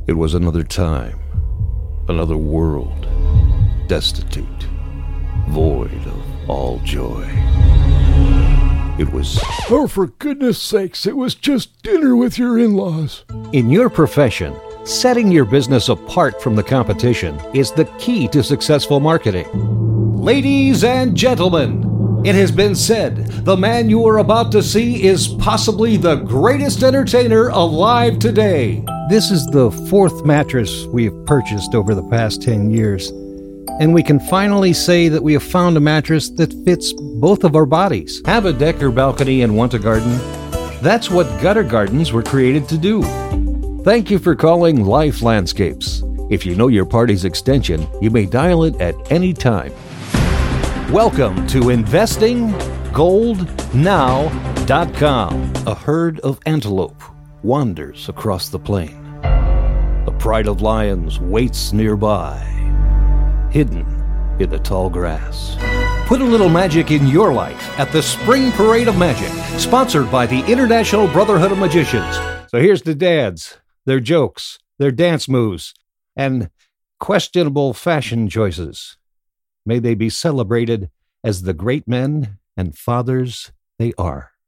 It was another time, another world, destitute, void of all joy. It was... Oh, for goodness sakes, it was just dinner with your in-laws. In your profession, setting your business apart from the competition is the key to successful marketing. Ladies and gentlemen, it has been said, the man you are about to see is possibly the greatest entertainer alive today. This is the fourth mattress we have purchased over the past 10 years, and we can finally say that we have found a mattress that fits both of our bodies. Have a deck or balcony and want a garden? That's what gutter gardens were created to do. Thank you for calling Life Landscapes. If you know your party's extension, you may dial it at any time. Welcome to InvestingGoldNow.com. A herd of antelope wanders across the plain. A pride of lions waits nearby, hidden in the tall grass. Put a little magic in your life at the Spring Parade of Magic, sponsored by the International Brotherhood of Magicians. So here's the dads, their jokes, their dance moves, and questionable fashion choices. May they be celebrated as the great men and fathers they are.